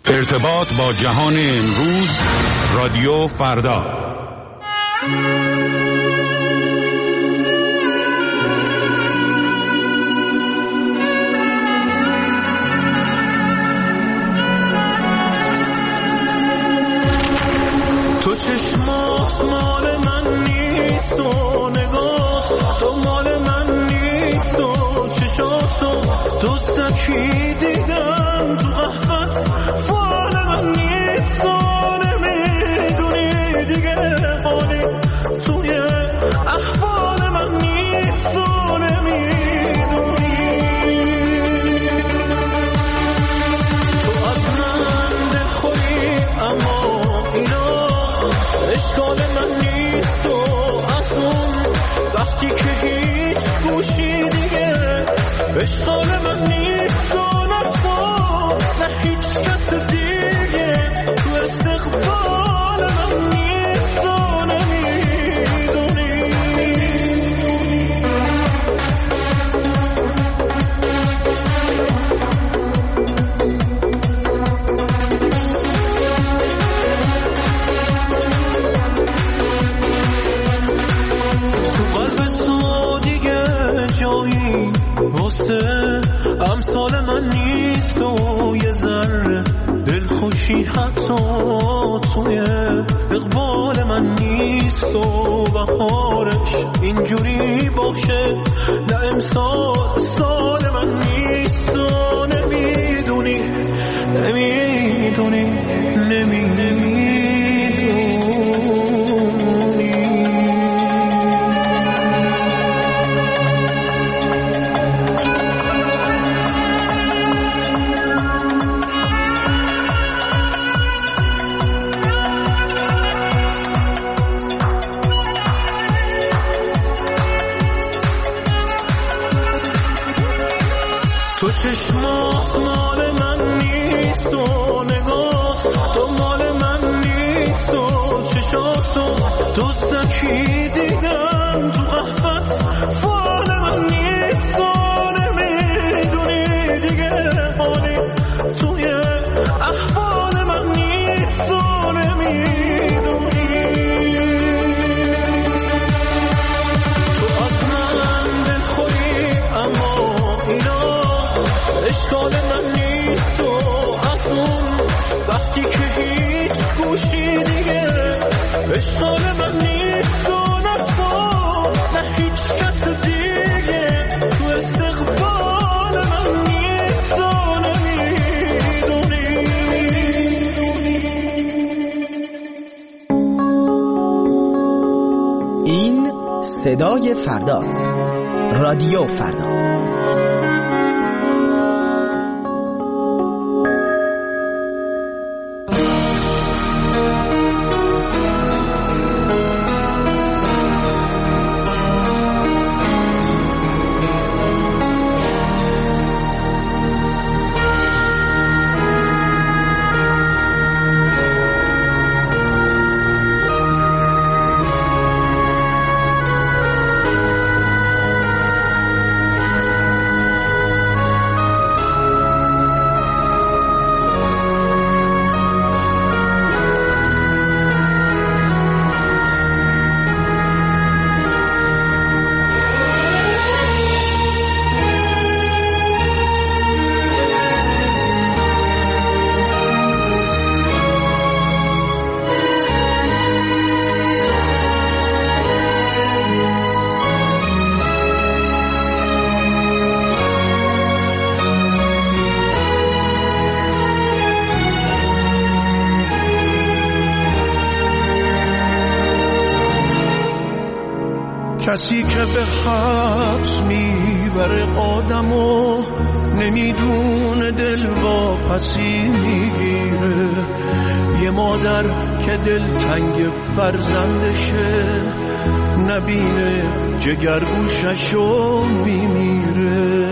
ارتباط با جهان امروز، رادیو فردا. تو چشمات مال من نیست و نگاه تو مال من نیست و چشاتو دوستکی دیدم تو قهوت فال من نیست و نمیدونی دیگه حالی توی احوال من نیست و نمیدونی تو از من دلخوری اما اینا اشکال من نیست و از اون وقتی که هیچ گوشی دیگه اشکال من نیست و نه تو نه هیچ کس دیگه تو استقبال من نیست و نمیدونی امثال من نیست و یه ذره دلخوشی حتی توی اقبال من نیست و بهارش اینجوری باشه نه امسال سال من نیست و نمیدونی نمیدونی نمیدونی تو چشمات مال من نیست و نگاه تو مال من نیست و چشاتو دوستکی دیدم تو قهوت فال من نیست و نمیدونی دیگه حالی توی احوال من نیست و نمیدونی تو از من دلخوری اما اینا اشکال من نیست و از اون وقتی که هیچ گوشی دیگه اشکال من نیست و نه تو نه هیچ کس دیگه تو استقبال من نیست و نمیدونی این صدای فرداست. رادیو فردا. کسی که به حبس میبره آدمو نمیدونه دل واپسی میگیره. یه مادر که دلتنگ فرزندشه نبینه جگرگوششو میمیره.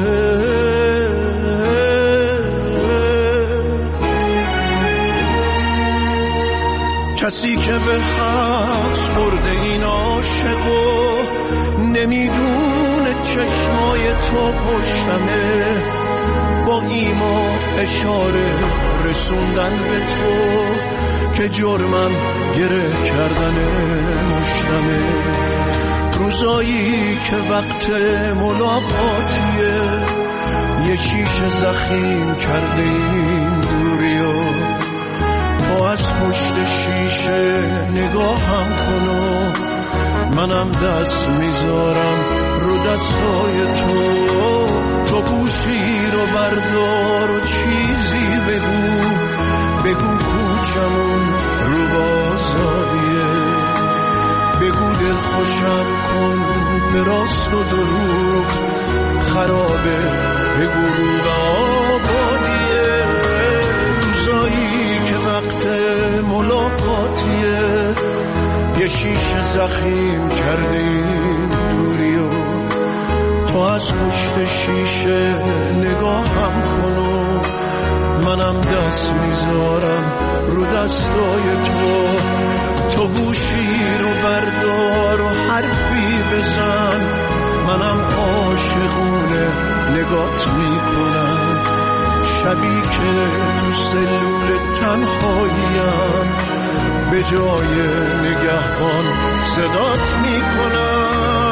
کسی که به حبس برده این عاشقو نمیدونه چشمای تو پشتمه، با ایما اشاره رسوندن به تو که جرمم گره کردن مشتمه. روزایی که وقت ملاقاتیه یه شیشه زخیم کرده این دوریو، تو از پشت شیشه نگاهم کن و منم دست میذارم رو دستای تو گوشی رو بردار و چیزی بگو کوچمون رو بازاریه، بگو دل خوشم کن به راست و دروغ خرابه، بگو رو به آبادیه. روزایی که وقت ملاقاتیه یه شیشه زخیم کرده این دوریو، تو از پشت شیشه نگاهم کن و منم دست میذارم رو دستای تو گوشی رو بردار و حرفی بزن، منم عاشقونه نگات میکنم، شبی که تو سلول تنهاییم به جای نگهبان صدات میکنم.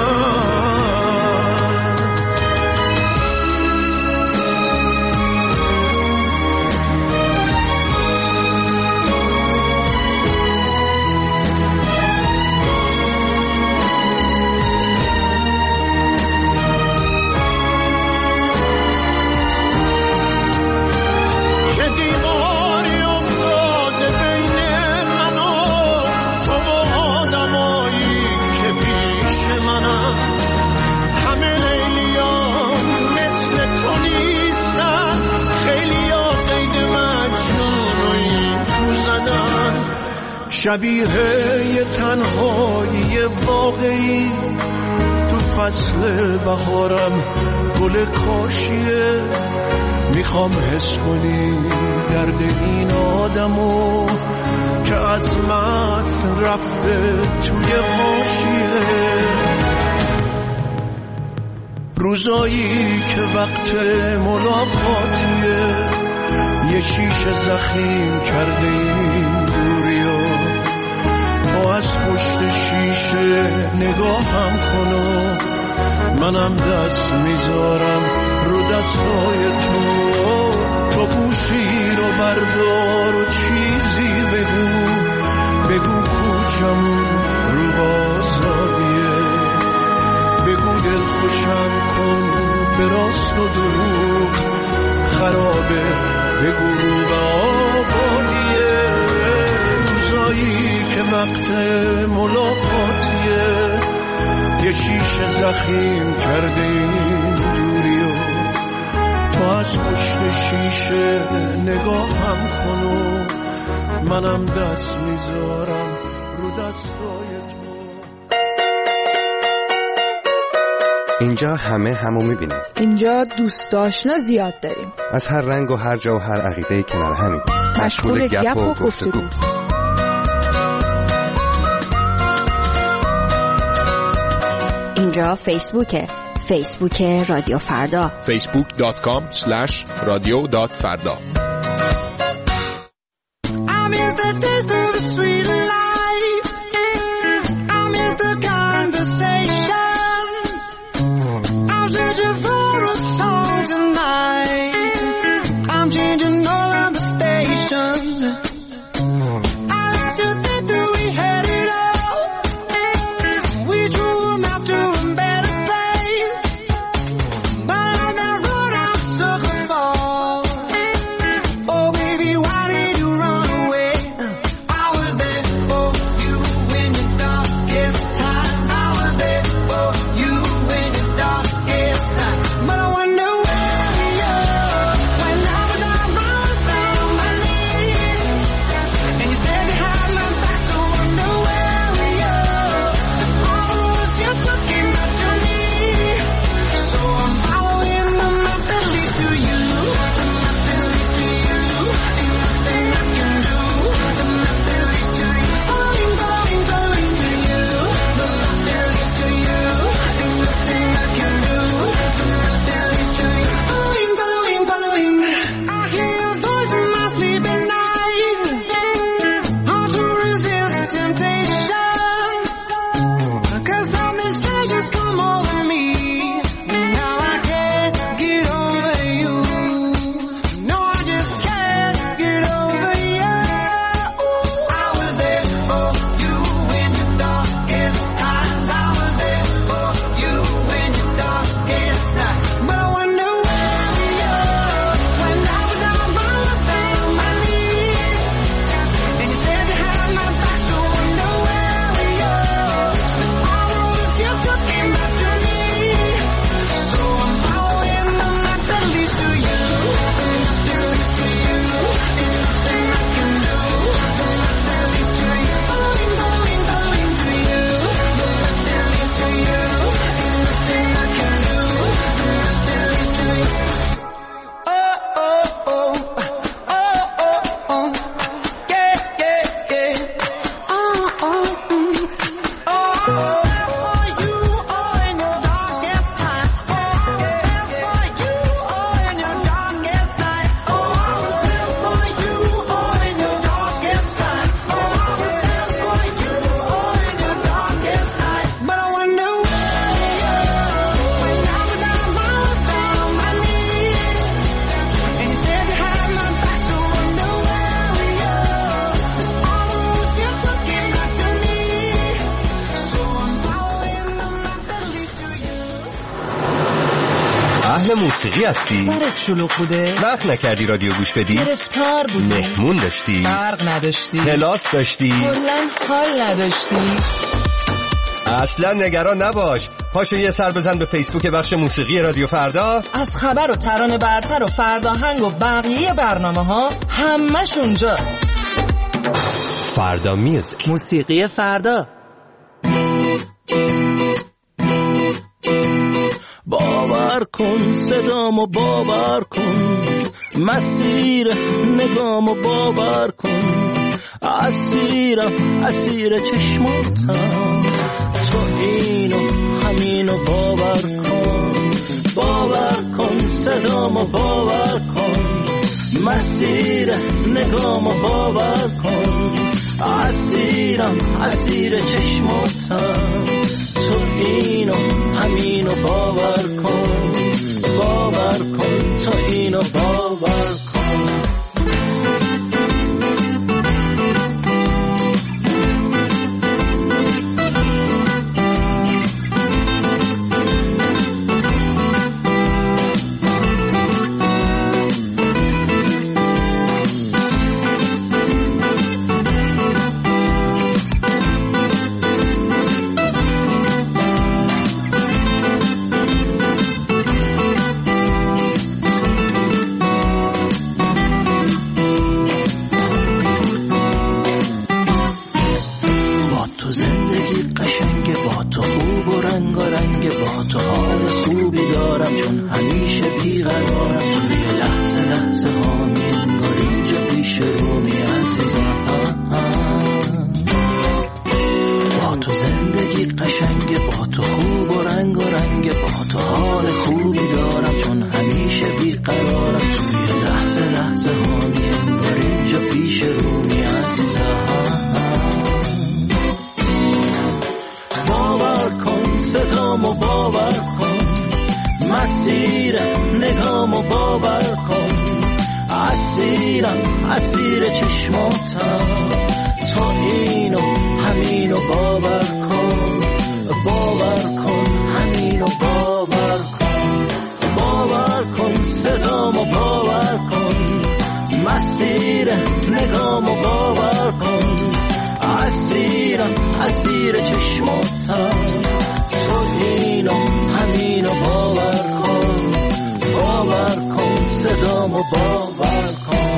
شبیه یه تنهایی واقعی تو فصل بهارم گل کاشیه، میخوام حس کنی درد این آدمو که عظمت رفته توی حاشیه. روزایی که وقت ملاقاتیه یه شیشه زخیم کرده این دوریو، تو از پشت شیشه نگاهم کن و منم دست میذارم رو دستای تو گوشی رو بردار و چیزی بگو کوچمون رو بازاریه، بگو دل خوشم کن به راست و دروغ خرابه، بگو رو به آبادیه. روزایی که وقت ملاقاتیه یه شیشه زخیم کرده این دوریو، تو از پشت شیشه نگاهم کن و منم دست میذارم رو دستای تو. اینجا همه همو میبینیم. اینجا دوست آشنا زیاد داریم، از هر رنگ و هر جا و هر عقیده کنار همیم، مشغول گپ و گفتگو. اینجا فیسبوک رادیو فردا، facebook.com/radio.farda. اهل موسیقی هستی؟ سرت شلوغ بوده؟ وقت نکردی رادیو گوش بدی؟ گرفتار بودی؟ مهمون داشتی؟ برق نداشتی؟ کلاس داشتی؟ کلاً حال نداشتی؟ اصلا نگران نباش، پاشو یه سر بزن به فیسبوک بخش موسیقی رادیو فردا. از خبر و ترانه برتر و فرداهنگ و بقیه برنامه ها همش اونجاست. فردا میوزیک، موسیقی فردا. باور کن صدامو باور کن، مسیر نگامو باور کن، اسیرم اسیر چشماتم، تو اینو همینو باور کن. باور کن صدامو باور کن، مسیر نگامو باور کن، اسیرم اسیر چشماتم، تو اینو همینو باور کن. باور کن تو اینو باور کن. صدامو باور کن، مسیر نگامو باور کن، اسیرم اسیر چشماتم، تو اینو همینو باور کن. باور کن همینو باور کن. باور کن صدامو باور کن، مسیر نگامو باور کن، اسیرم اسیر چشماتم، تو اینو همینو باور کن. باور کن صدامو باور کن.